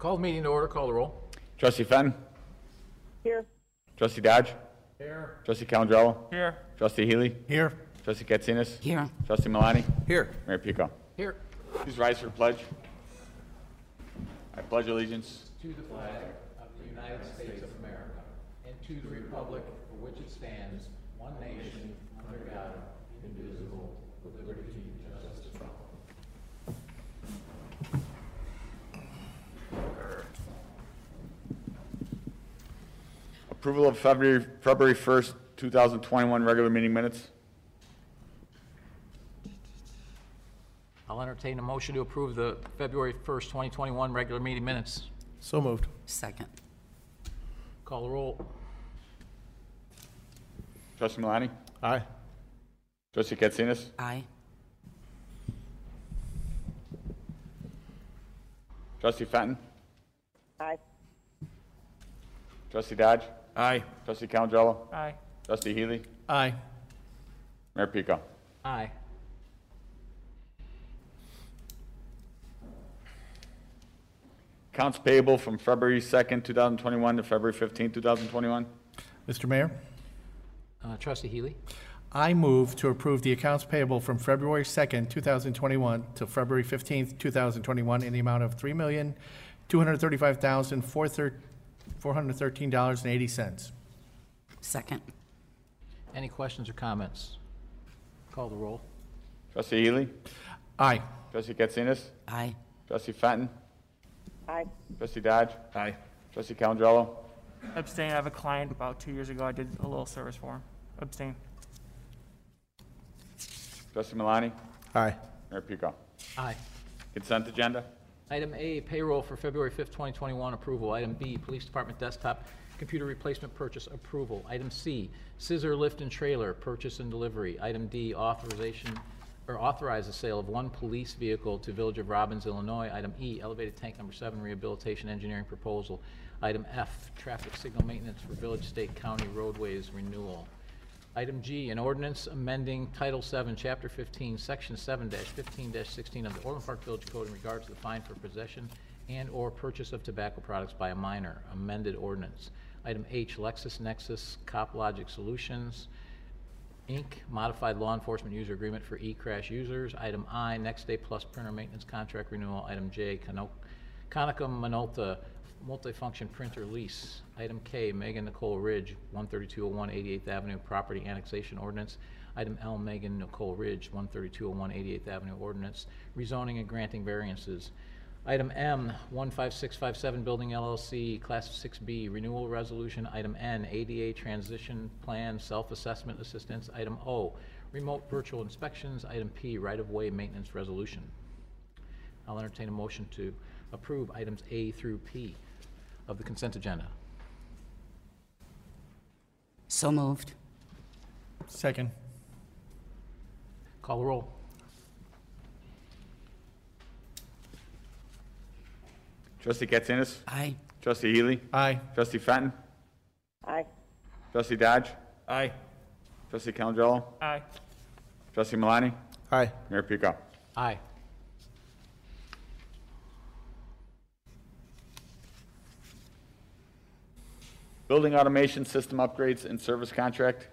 Call the meeting to order. Call the roll. Trustee Fenton. Here. Trustee Dodge. Here. Trustee Calandrello. Here. Trustee Healy. Here. Trustee Katsinas. Here. Trustee Milani. Here. Mayor Pico. Here. Please rise for the pledge. I pledge allegiance. To the flag of the United States of America and to the republic for which it stands, one nation, under God, indivisible, with liberty and justice for all. Approval of February 1st, 2021 regular meeting minutes. I'll entertain a motion to approve the February 1st, 2021 regular meeting minutes. So moved. Second. Call the roll. Trustee Milani. Aye. Trustee Katsinas. Aye. Trustee Fenton. Aye. Trustee Dodge. Aye. Trustee Calandrello. Aye. Trustee Healy. Aye. Mayor Pico. Aye. Accounts payable from February 2nd, 2021 to February 15th, 2021. Mr. Mayor, Trustee Healy. I move to approve the accounts payable from February 2nd, 2021 to February 15th, 2021 in the amount of $3,235,413.80. Second. Any questions or comments? Call the roll. Trustee Healy. Aye. Trustee Katsinas. Aye. Trustee Fenton. Aye. Trustee Dodge. Aye. Trustee Calandrello. Abstain. I have a client about 2 years ago. I did a little service for him. Abstain. Trustee Milani. Aye. Mayor Pico. Aye. Consent agenda. Item A, payroll for February 5th, 2021, approval. Item B, Police Department desktop computer replacement purchase approval. Item C, scissor lift and trailer purchase and delivery. Item D, authorize the sale of one police vehicle to Village of Robbins, Illinois. Item E, elevated tank number 7 rehabilitation engineering proposal. Item F, traffic signal maintenance for Village, State, County roadways renewal. Item G, an ordinance amending Title 7, Chapter 15, Section 7-15-16 of the Orland Park Village Code in regards to the fine for possession and/or purchase of tobacco products by a minor, amended ordinance. Item H, LexisNexis CopLogic Solutions, Inc., modified law enforcement user agreement for eCrash users. Item I, Next Day Plus printer maintenance contract renewal. Item J, Konica Minolta multifunction printer lease. Item K, Megan Nicole Ridge, 13201 88th Avenue property annexation ordinance. Item L, Megan Nicole Ridge, 13201 88th Avenue ordinance, rezoning and granting variances. Item M, 15657 Building LLC, Class 6B renewal resolution. Item N, ADA transition plan self-assessment assistance. Item O, remote virtual inspections. Item P, right-of-way maintenance resolution. I'll entertain a motion to approve items A through P of the consent agenda. So moved. Second. Call the roll. Trustee Katsinas. Aye. Trustee Healy. Aye. Trustee Fenton. Aye. Trustee Dodge. Aye. Trustee Calandrello. Aye. Trustee Milani. Aye. Mayor Pico. Aye. Building automation system upgrades and service contract.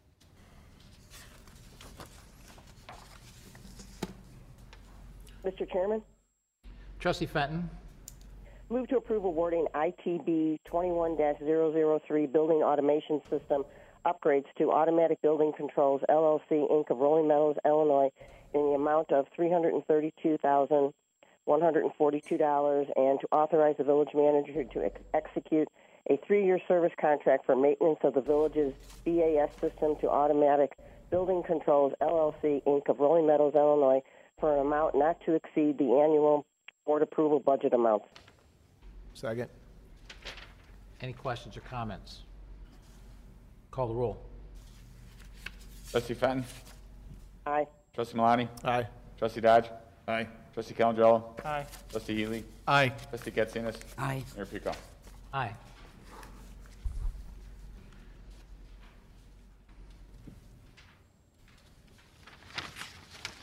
Mr. Chairman, Trustee Fenton. move to approve awarding ITB 21-003 Building Automation System upgrades to Automatic Building Controls, LLC, Inc. of Rolling Meadows, Illinois, in the amount of $332,142, and to authorize the village manager to execute a 3-year service contract for maintenance of the village's BAS system to Automatic Building Controls, LLC, Inc. of Rolling Meadows, Illinois, for an amount not to exceed the annual board approval budget amounts. Second. Any questions or comments? Call the roll. Trustee Fenton. Aye. Trustee Milani. Aye. Trustee Dodge. Aye. Trustee Calandrello. Aye. Trustee Healy. Aye. Trustee Katsinas. Aye. Mayor Pico. Aye.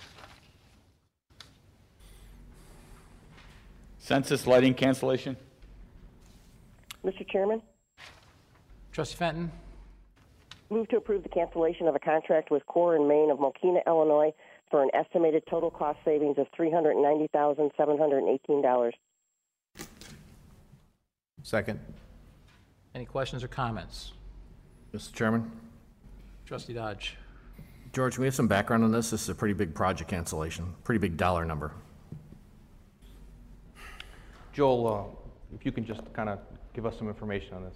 Census lighting cancellation. Mr. Chairman, Trustee Fenton? move to approve the cancellation of a contract with Core and Main of Mokina, Illinois, for an estimated total cost savings of $390,718. Second. Any questions or comments? Mr. Chairman? Trustee Dodge? George, we have some background on this. This is a pretty big project cancellation, pretty big dollar number. Joel, if you can just kind of give us some information on this.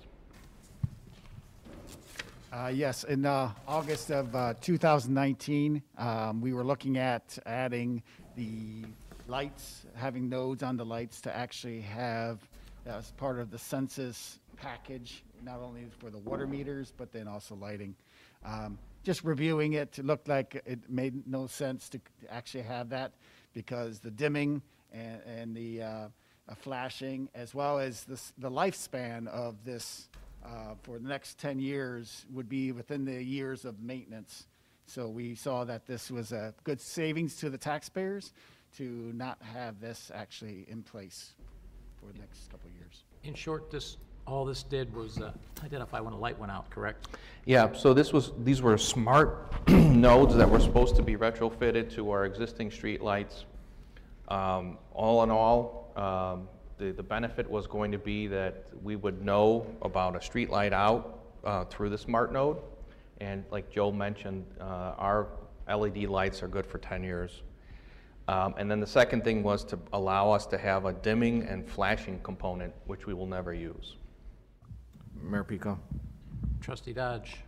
Yes, in August of 2019, we were looking at adding the lights, having nodes on the lights to actually have, as part of the census package, not only for the water meters, but then also lighting. Just reviewing it, it looked like it made no sense to actually have that because the dimming and the flashing, as well as the lifespan of this for the next 10 years would be within the years of maintenance. So we saw that this was a good savings to the taxpayers to not have this actually in place for the next couple of years. In short, all this did was identify when a light went out, correct? Yeah, so these were smart nodes that were supposed to be retrofitted to our existing street lights. All in all, the benefit was going to be that we would know about a street light out through the smart node. And like Joe mentioned, our LED lights are good for 10 years. And then the second thing was to allow us to have a dimming and flashing component, which we will never use. Mayor Pico? Trustee Dodge?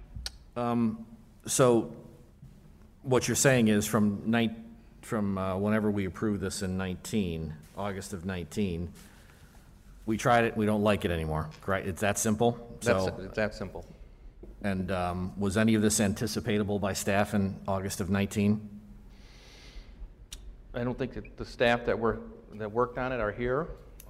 So what you're saying is from whenever we approved this in August of 19, we tried it, we don't like it anymore, right? It's that simple? It's that simple. And was any of this anticipatable by staff in August of 19? I don't think that the staff that worked on it are here.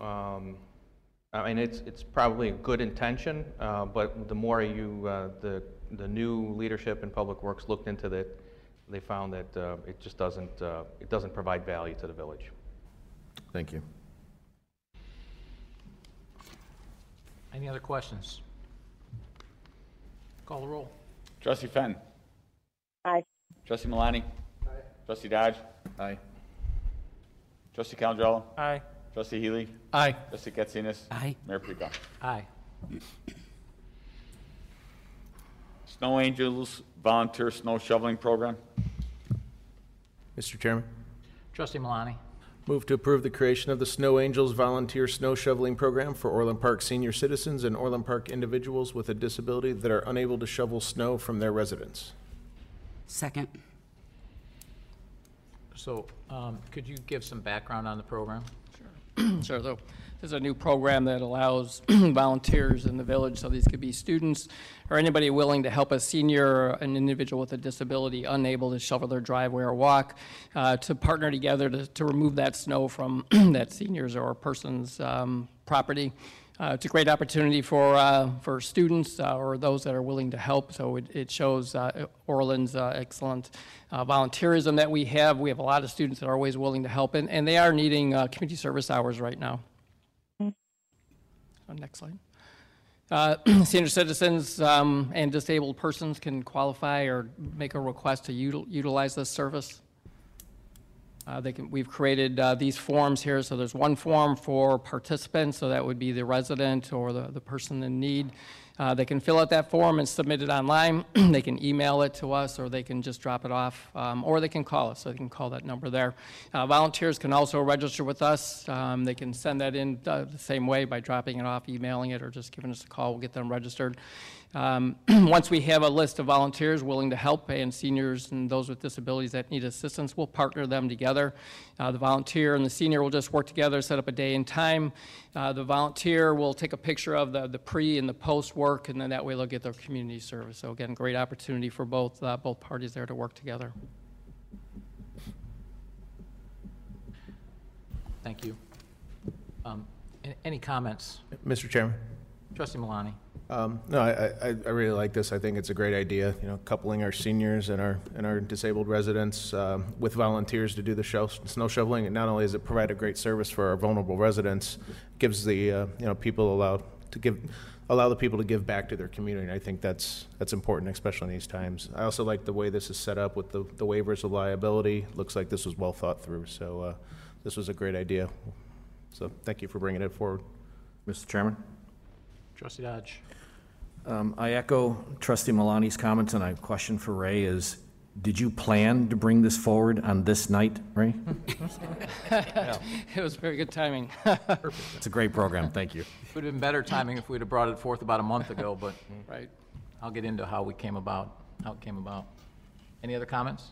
I mean, it's probably a good intention, but the more the new leadership in Public Works looked into it, they found that it just doesn't provide value to the village. Thank you. Any other questions? Call the roll. Trustee Fenton. Aye. Trustee Malani. Aye. Trustee Dodge. Aye. Trustee Calandrello. Aye. Trustee Healy. Aye. Trustee Katsinas. Aye. Mayor Pico. Aye. Snow Angels Volunteer Snow Shoveling Program. Mr. Chairman? Trustee Malani? Move to approve the creation of the Snow Angels Volunteer Snow Shoveling Program for Orland Park senior citizens and Orland Park individuals with a disability that are unable to shovel snow from their residence. Second. So could you give some background on the program? Sure. So this is a new program that allows volunteers in the village, so these could be students or anybody willing to help a senior or an individual with a disability unable to shovel their driveway or walk, to partner together to remove that snow from that senior's or person's property. It's a great opportunity for students or those that are willing to help. So it shows Orland's excellent volunteerism that we have. We have a lot of students that are always willing to help, and they are needing community service hours right now. Next slide. Senior citizens and disabled persons can qualify or make a request to utilize this service. We've created these forms here. So there's one form for participants, so that would be the resident or the person in need. They can fill out that form and submit it online. They can email it to us, or they can just drop it off, or they can call us. So they can call that number there. Volunteers can also register with us. They can send that in the same way by dropping it off, emailing it, or just giving us a call. We'll get them registered. Once we have a list of volunteers willing to help, and seniors and those with disabilities that need assistance, we'll partner them together. The volunteer and the senior will just work together, set up a day and time. The volunteer will take a picture of the pre and the post work, and then that way they'll get their community service. So again, great opportunity for both parties there to work together. Thank you. Any comments? Mr. Chairman? Trustee Malani? No, I really like this. I think it's a great idea, coupling our seniors and our disabled residents with volunteers to do the snow shoveling. And not only does it provide a great service for our vulnerable residents, it gives the people allow the people to give back to their community. And I think that's important, especially in these times. I also like the way this is set up with the waivers of liability. Looks like this was well thought through. So this was a great idea. So thank you for bringing it forward. Mr. Chairman? Trustee Dodge. I echo Trustee Malani's comments, and a question for Ray is, did you plan to bring this forward on this night, Ray? It was very good timing. It's a great program, thank you. It would have been better timing if we'd have brought it forth about a month ago, but Right. I'll get into how it came about. Any other comments?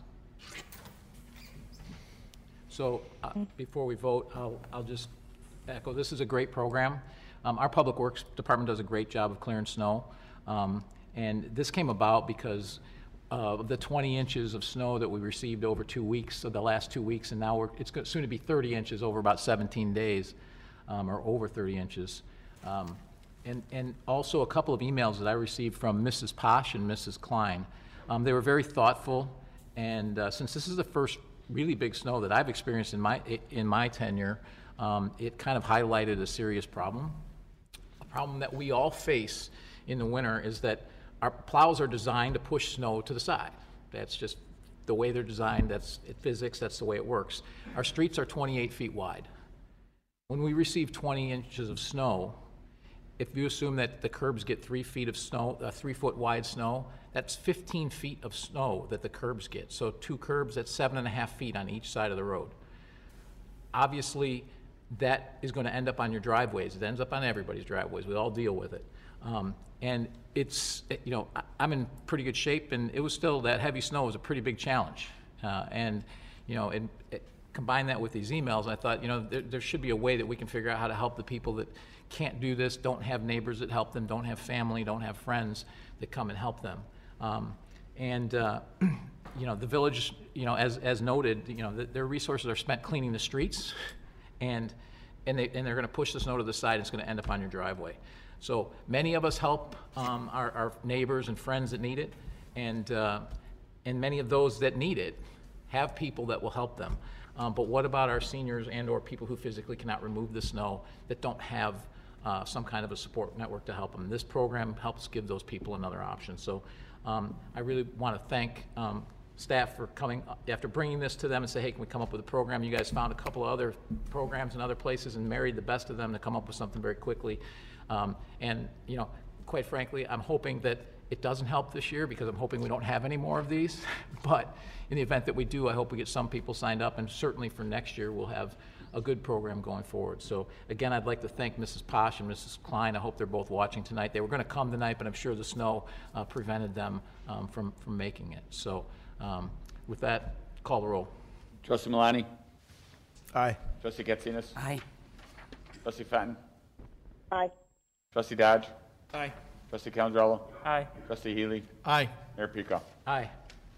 So before we vote, I'll just echo, this is a great program. Our Public Works Department does a great job of clearing snow. And this came about because of the 20 inches of snow that we received over 2 weeks, so the last 2 weeks, and now it's soon to be 30 inches over about 17 days, or over 30 inches. And also a couple of emails that I received from Mrs. Posh and Mrs. Klein. They were very thoughtful, and since this is the first really big snow that I've experienced in my tenure, it kind of highlighted a serious problem. A problem that we all face in the winter is that our plows are designed to push snow to the side. That's just the way they're designed. That's physics. That's the way it works. Our streets are 28 feet wide. When we receive 20 inches of snow, if you assume that the curbs get 3 feet of snow, 3 foot wide snow, that's 15 feet of snow that the curbs get. So 2 curbs, that's 7.5 feet on each side of the road. Obviously, that is going to end up on your driveways. It ends up on everybody's driveways. We all deal with it. And it's, you know, I'm in pretty good shape, and it was still, that heavy snow was a pretty big challenge. And, you know, combine that with these emails, and I thought, you know, there should be a way that we can figure out how to help the people that can't do this, don't have neighbors that help them, don't have family, don't have friends that come and help them. You know, the village, you know, as noted, you know, their resources are spent cleaning the streets, and they're going to push the snow to the side, and it's going to end up on your driveway. So many of us help our neighbors and friends that need it, and many of those that need it have people that will help them. But what about our seniors and or people who physically cannot remove the snow, that don't have some kind of a support network to help them? This program helps give those people another option. So I really want to thank staff for coming, after bringing this to them and say, hey, can we come up with a program? You guys found a couple of other programs in other places and married the best of them to come up with something very quickly. And, you know, quite frankly, I'm hoping that it doesn't help this year, because I'm hoping we don't have any more of these. But in the event that we do, I hope we get some people signed up, and certainly for next year, we'll have a good program going forward. So again, I'd like to thank Mrs. Posh and Mrs. Klein. I hope they're both watching tonight. They were going to come tonight, but I'm sure the snow prevented them from making it. So with that, call the roll. Trustee Malani? Aye. Trustee Katsinas? Aye. Trustee Fenton? Aye. Trustee Dodge? Aye. Trustee Calandrello? Aye. Trustee Healy? Aye. Mayor Pico? Aye.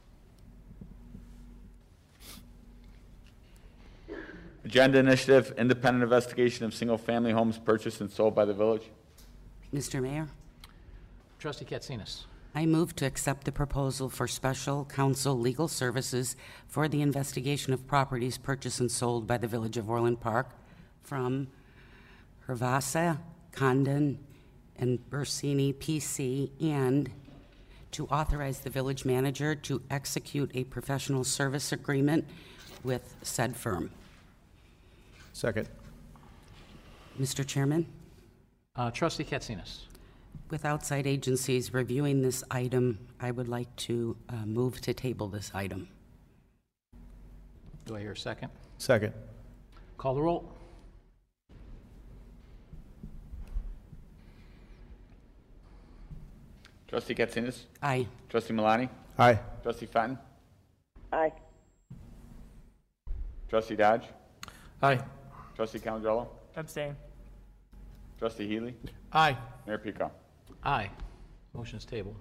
Agenda Initiative, Independent Investigation of Single-Family Homes Purchased and Sold by the Village. Mr. Mayor, Trustee Katsinas. I move to accept the proposal for special counsel legal services for the investigation of properties purchased and sold by the Village of Orland Park from Hervasa, Condon, and Bersini PC, and to authorize the village manager to execute a professional service agreement with said firm. Second. Mr. Chairman, Trustee Katsinas. with outside agencies reviewing this item, I would like to move to table this item. Do I hear a second? Second. Call the roll. Trustee Katsinas? Aye. Trustee Malani? Aye. Trustee Fenton? Aye. Trustee Dodge? Aye. Trustee Calandrello? Abstain. Trustee Healy? Aye. Mayor Pico? Aye. Motion's tabled.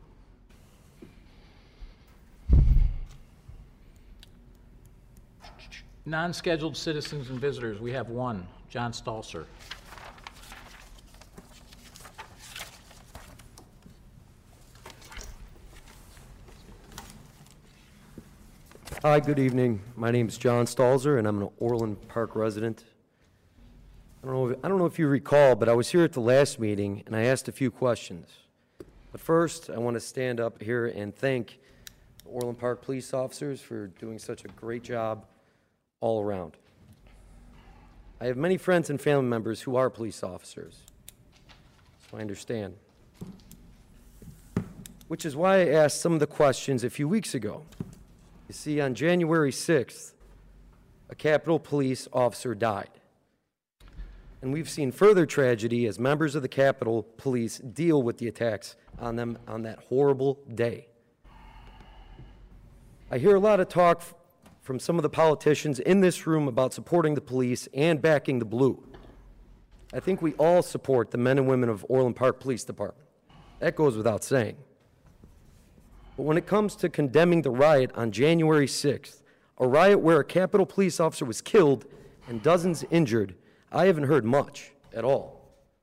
Non-scheduled citizens and visitors, we have one, John Stalser. Hi, good evening. My name is John Stalzer, and I'm an Orland Park resident. I I don't know if you recall, but I was here at the last meeting, and I asked a few questions. But first, I want to stand up here and thank the Orland Park police officers for doing such a great job all around. I have many friends and family members who are police officers, so I understand. Which is why I asked some of the questions a few weeks ago. You see, on January 6th, a Capitol Police officer died. And we've seen further tragedy as members of the Capitol Police deal with the attacks on them on that horrible day. I hear a lot of talk from some of the politicians in this room about supporting the police and backing the blue. I think we all support the men and women of Orland Park Police Department. That goes without saying. But when it comes to condemning the riot on January 6th, a riot where a Capitol Police officer was killed and dozens injured, I haven't heard much at all.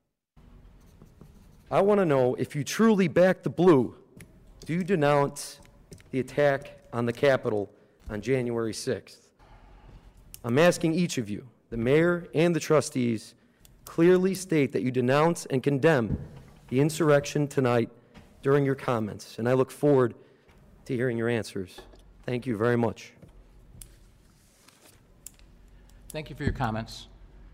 I want to know, if you truly back the blue, do you denounce the attack on the Capitol on January 6th? I'm asking each of you, the mayor and the trustees, clearly state that you denounce and condemn the insurrection tonight during your comments, and I look forward to hearing your answers. Thank you very much. Thank you for your comments.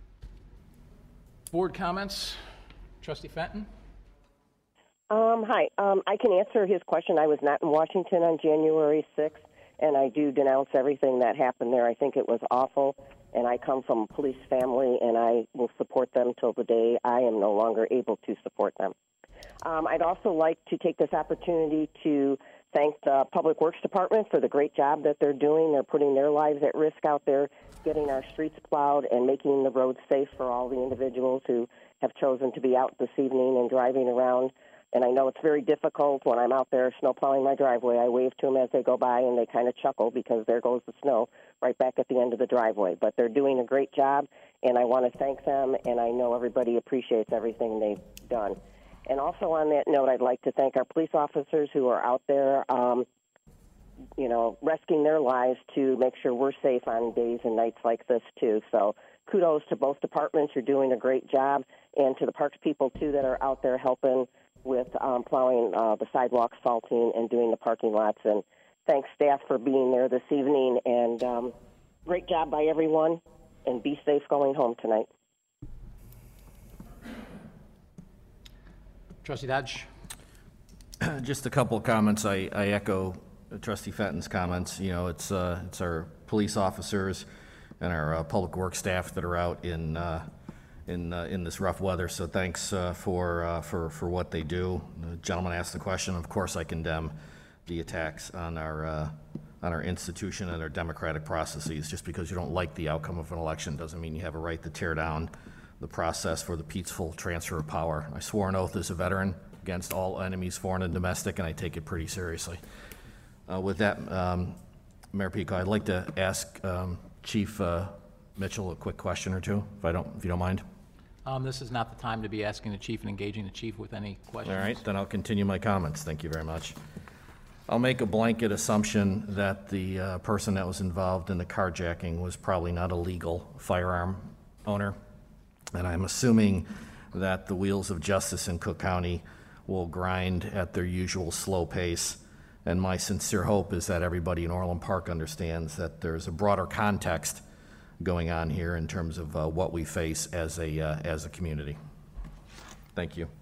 Board comments? Trustee Fenton? Hi. I can answer his question. I was not in Washington on January 6th, and I do denounce everything that happened there. I think it was awful, and I come from a police family, and I will support them till the day I am no longer able to support them. I'd also like to take this opportunity to thank the Public Works Department for the great job that they're doing. They're putting their lives at risk out there, getting our streets plowed and making the roads safe for all the individuals who have chosen to be out this evening and driving around. And I know it's very difficult when I'm out there snow plowing my driveway. I wave to them as they go by, and they kind of chuckle because there goes the snow right back at the end of the driveway. But they're doing a great job, and I want to thank them, and I know everybody appreciates everything they've done. And also on that note, I'd like to thank our police officers who are out there, risking their lives to make sure we're safe on days and nights like this, too. So kudos to both departments. You're doing a great job. And to the parks people, too, that are out there helping with plowing the sidewalks, salting, and doing the parking lots. And thanks, staff, for being there this evening. And great job by everyone. And be safe going home tonight. Trustee Dodge? Just a couple of comments. I echo Trustee Fenton's comments. You know, it's our police officers and our public works staff that are out in this rough weather. So thanks for what they do. The gentleman asked the question. Of course, I condemn the attacks on our institution and our democratic processes. Just because you don't like the outcome of an election doesn't mean you have a right to tear down the process for the peaceful transfer of power. I swore an oath as a veteran against all enemies, foreign and domestic, and I take it pretty seriously. With that, Mayor Pico, I'd like to ask Chief Mitchell a quick question or two, if you don't mind. This is not the time to be asking the chief and engaging the chief with any questions. All right, then I'll continue my comments. Thank you very much. I'll make a blanket assumption that the person that was involved in the carjacking was probably not a legal firearm owner. And I'm assuming that the wheels of justice in Cook County will grind at their usual slow pace. And my sincere hope is that everybody in Orland Park understands that there's a broader context going on here in terms of what we face as a community. Thank you.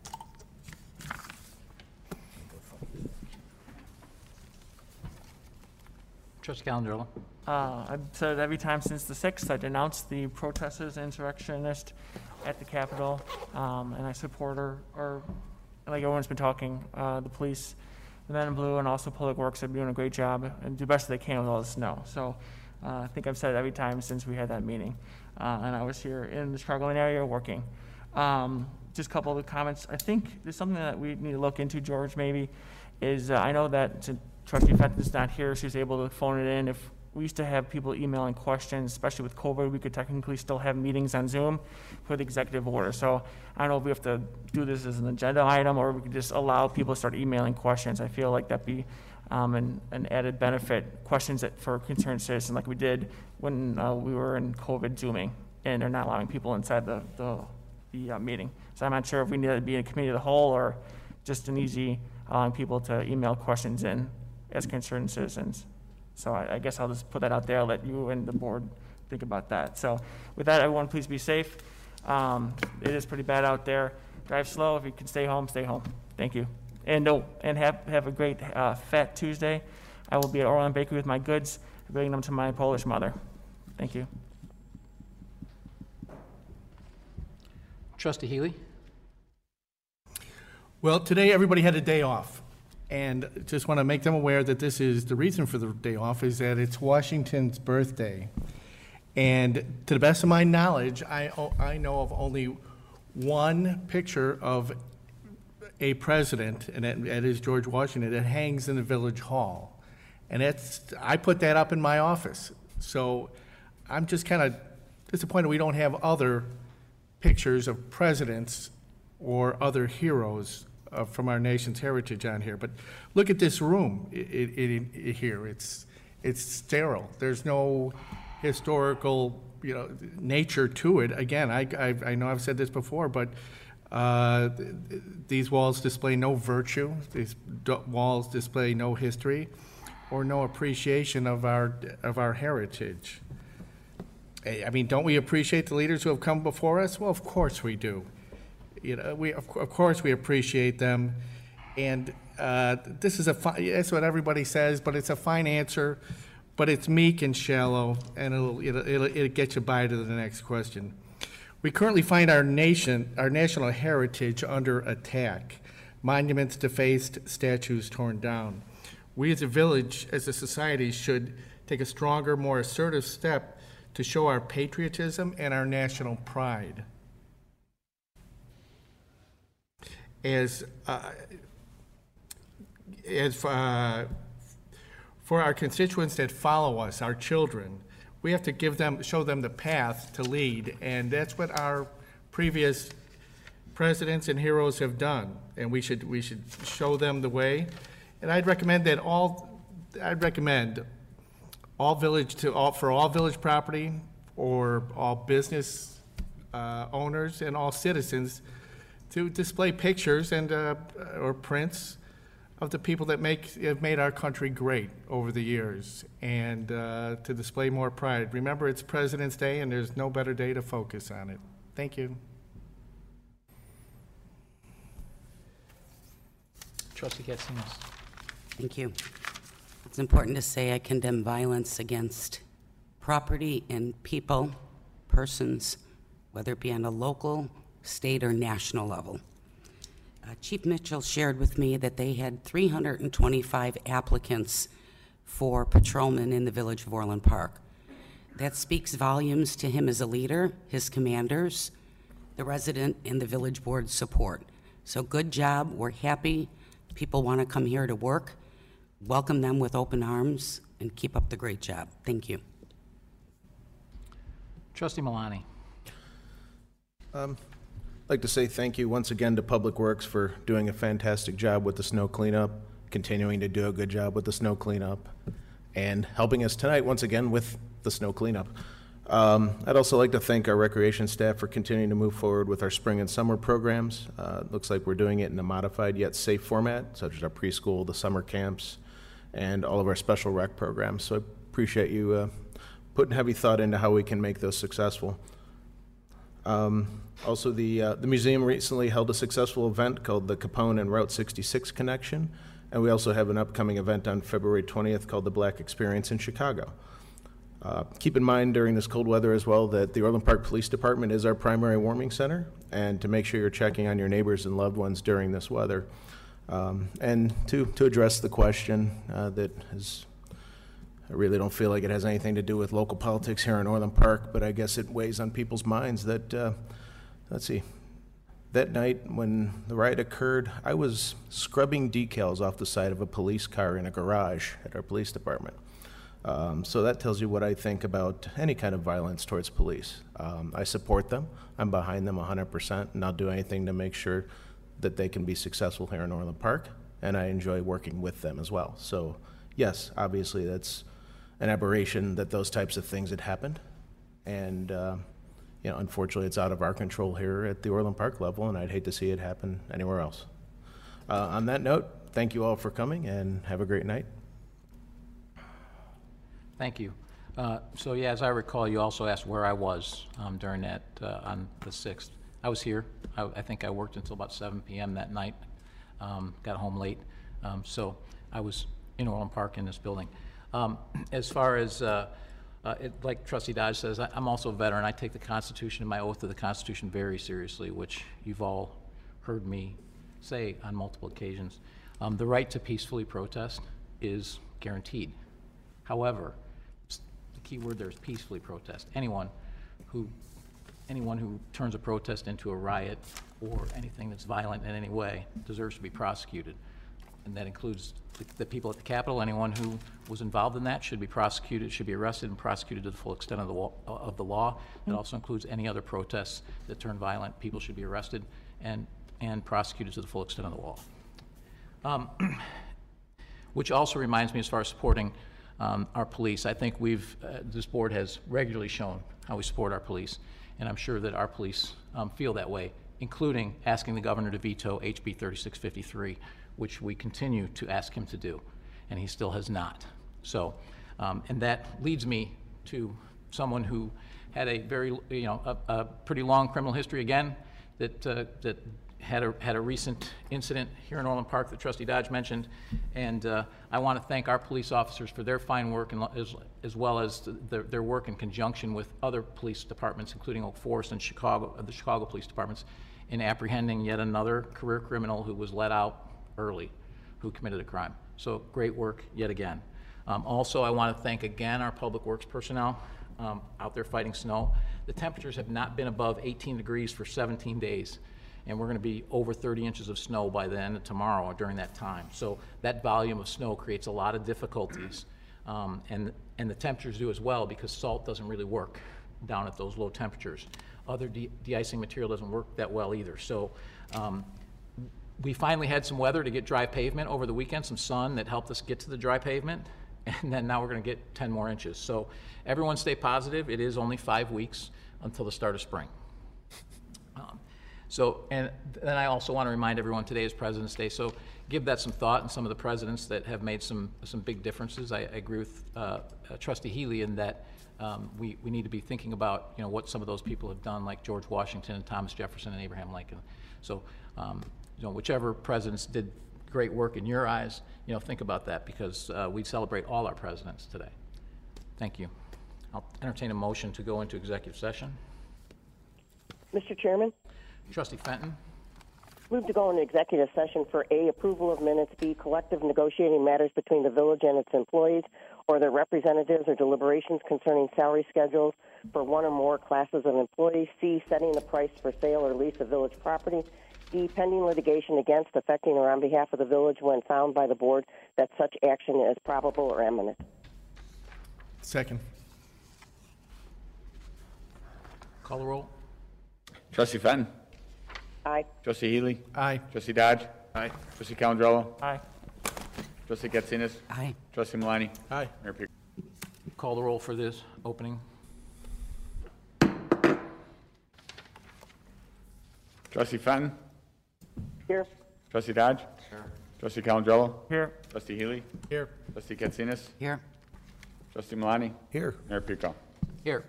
Trustee Calandrella? I've said every time since the 6th, I denounced the protesters, insurrectionists at the Capitol, and I support our, like everyone's been talking, the police, the men in blue, and also Public Works are doing a great job and do the best they can with all the snow. So I think I've said it every time since we had that meeting, and I was here in the Chicagoland area working. Just a couple of comments. I think there's something that we need to look into, George, maybe, is I know that Trustee Fenton's not here. She's able to phone it in. If we used to have people emailing questions, especially with COVID, we could technically still have meetings on Zoom for the executive order. So I don't know if we have to do this as an agenda item or we could just allow people to start emailing questions. I feel like that'd be an added benefit, questions for concerned citizens like we did when we were in COVID Zooming. and they're not allowing people inside the meeting. So I'm not sure if we need to be in a committee of the whole or just an easy allowing people to email questions in as concerned citizens. So I guess I'll just put that out there, let you and the board think about that. So with that, everyone, please be safe. It is pretty bad out there. Drive slow. If you can stay home, stay home. Thank you. And have a great Fat Tuesday. I will be at Orland Bakery with my goods, bringing them to my Polish mother. Thank you. Trustee Healy? Well, today everybody had a day off, and just want to make them aware that this is, the reason for the day off is that it's Washington's birthday. And to the best of my knowledge, I know of only one picture of a president, and that is George Washington, that hangs in the Village Hall. And I put that up in my office. So I'm just kind of disappointed we don't have other pictures of presidents or other heroes from our nation's heritage on here. But look at this room here. It's sterile. There's no historical, nature to it. Again, I know I've said this before, but these walls display no virtue. These walls display no history or no appreciation of our heritage. I mean, don't we appreciate the leaders who have come before us? Well, of course we do. Of course we appreciate them. And this is that's what everybody says, but it's a fine answer, but it's meek and shallow, and it'll get you by to the next question. We currently find our national heritage under attack. Monuments defaced, statues torn down. We as a village, as a society, should take a stronger, more assertive step to show our patriotism and our national pride. For our constituents that follow us, our children, we have to show them the path to lead, and that's what our previous presidents and heroes have done. And we should show them the way. And I'd recommend all village property, or all business owners and all citizens to display pictures and or prints of the people that have made our country great over the years, and to display more pride. Remember, it's President's Day, and there's no better day to focus on it. Thank you. Trustee Katsinas. Thank you. It's important to say I condemn violence against property and people, persons, whether it be on a local, state, or national level. Chief Mitchell shared with me that they had 325 applicants for patrolmen in the village of Orland Park. That speaks volumes to him as a leader, his commanders, the resident, and the village board's support. So good job. We're happy. People want to come here to work. Welcome them with open arms, and keep up the great job. Thank you. Trustee Malani. I'd like to say thank you once again to Public Works for doing a fantastic job with the snow cleanup, continuing to do a good job with the snow cleanup, and helping us tonight once again with the snow cleanup. I'd also like to thank our recreation staff for continuing to move forward with our spring and summer programs. Looks like we're doing it in a modified yet safe format, such as our preschool, the summer camps, and all of our special rec programs. So I appreciate you putting heavy thought into how we can make those successful. Also, the museum recently held a successful event called the Capone and Route 66 Connection, and we also have an upcoming event on February 20th called the Black Experience in Chicago. Keep in mind during this cold weather as well that the Orland Park Police Department is our primary warming center, and to make sure you're checking on your neighbors and loved ones during this weather. And to address the question that is, I really don't feel like it has anything to do with local politics here in Orland Park, but I guess it weighs on people's minds that, let's see, that night when the riot occurred, I was scrubbing decals off the side of a police car in a garage at our police department. So that tells you what I think about any kind of violence towards police. I support them. I'm behind them 100%, and I'll do anything to make sure that they can be successful here in Orland Park, and I enjoy working with them as well. So yes, obviously that's an aberration that those types of things had happened, and you know, unfortunately, it's out of our control here at the Orland Park level, and I'd hate to see it happen anywhere else. On that note, thank you all for coming, and have a great night. Thank you. So yeah, as I recall, you also asked where I was during that, on the 6th. I was here. I think I worked until about 7 p.m. that night, got home late. So I was in Orland Park in this building. As far as, like Trustee Dodge says, I'm also a veteran. I take the Constitution and my oath to the Constitution very seriously, which you've all heard me say on multiple occasions. The right to peacefully protest is guaranteed. However, the key word there is peacefully protest. Anyone who turns a protest into a riot or anything that's violent in any way deserves to be prosecuted. And that includes the people at the Capitol. Anyone who was involved in that should be prosecuted, should be arrested and prosecuted to the full extent of the law. It also includes any other protests that turn violent. People should be arrested and prosecuted to the full extent of the law. Which also reminds me, as far as supporting our police, I think this board has regularly shown how we support our police, and I'm sure that our police feel that way, including asking the governor to veto HB 3653, which we continue to ask him to do, and he still has not. So, and that leads me to someone who had a very, a pretty long criminal history again, that had a recent incident here in Orland Park that Trustee Dodge mentioned, and I want to thank our police officers for their fine work, and as well as their work in conjunction with other police departments, including Oak Forest and the Chicago Police Departments, in apprehending yet another career criminal who was let out early, who committed a crime. So great work yet again. Also, I want to thank again our Public Works personnel out there fighting snow. The temperatures have not been above 18 degrees for 17 days. And we're going to be over 30 inches of snow by the end of tomorrow or during that time. So that volume of snow creates a lot of difficulties. And the temperatures do as well, because salt doesn't really work down at those low temperatures. Other de-icing material doesn't work that well either. So we finally had some weather to get dry pavement over the weekend, some sun that helped us get to the dry pavement. And then now we're going to get 10 more inches. So everyone stay positive. It is only 5 weeks until the start of spring. So, and then I also want to remind everyone today is President's Day, so give that some thought, and some of the presidents that have made some big differences. I agree with Trustee Healy in that we need to be thinking about, what some of those people have done, like George Washington and Thomas Jefferson and Abraham Lincoln. So, whichever presidents did great work in your eyes, think about that, because we celebrate all our presidents today. Thank you. I'll entertain a motion to go into executive session. Mr. Chairman? Trustee Fenton. Move to go into executive session for A, approval of minutes, B, collective negotiating matters between the village and its employees or their representatives, or deliberations concerning salary schedules for one or more classes of employees, C, setting the price for sale or lease of village property, D, pending litigation against, affecting, or on behalf of the village when found by the board that such action is probable or imminent. Second. Call the roll. Trustee Fenton. Aye. Trustee Healy. Aye. Trustee Dodge. Aye. Trustee Calandrello. Aye. Trustee Katsinas. Aye. Trustee Malani. Aye. Mayor Pico. Call the roll for this opening. Trustee Fenton. Here. Trustee Dodge. Here. Trustee Calandrello. Here. Trustee Healy. Here. Trustee Katsinas. Here. Trustee Malani. Here. Mayor Pico. Here.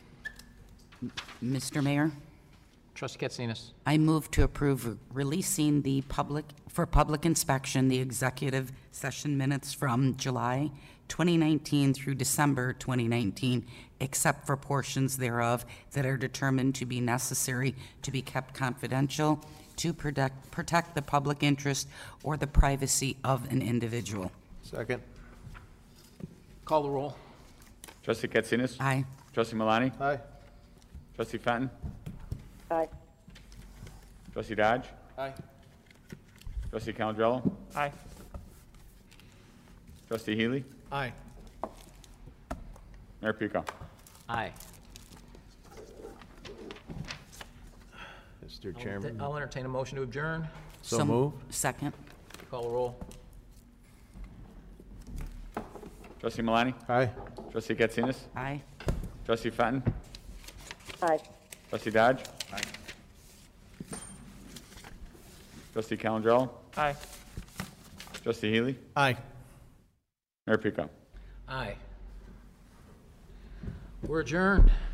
Mr. Mayor, Trustee Katsinas. I move to approve releasing for public inspection the executive session minutes from July 2019 through December 2019, except for portions thereof that are determined to be necessary to be kept confidential to protect the public interest or the privacy of an individual. Second. Call the roll. Trustee Katsinas. Aye. Trustee Malani. Aye. Trustee Fenton. Aye. Trustee Dodge. Aye. Trustee Calandrello. Aye. Trustee Healy. Aye. Mayor Pico. Aye. Mr. Chairman. I'll entertain a motion to adjourn. So move. Second. Call the roll. Trustee Malani. Aye. Trustee Katsinas. Aye. Trustee Fenton. Aye. Trustee Dodge? Aye. Trustee Calendro? Aye. Trustee Healy? Aye. Mayor Pico? Aye. We're adjourned.